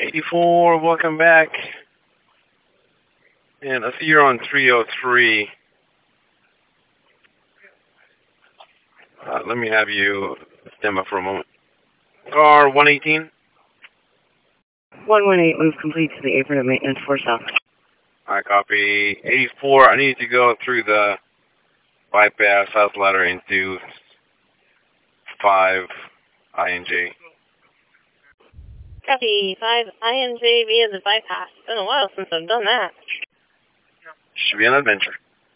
84, welcome back. And I see you're on 303. Let me have you stand by for a moment. Car 118. 118, move complete to the apron of maintenance 4 south. Alright, copy. 84, I need to go through the bypass south ladder into 5 INJ. Copy, 5 INJ via the bypass. It's been a while since I've done that. Should be an adventure.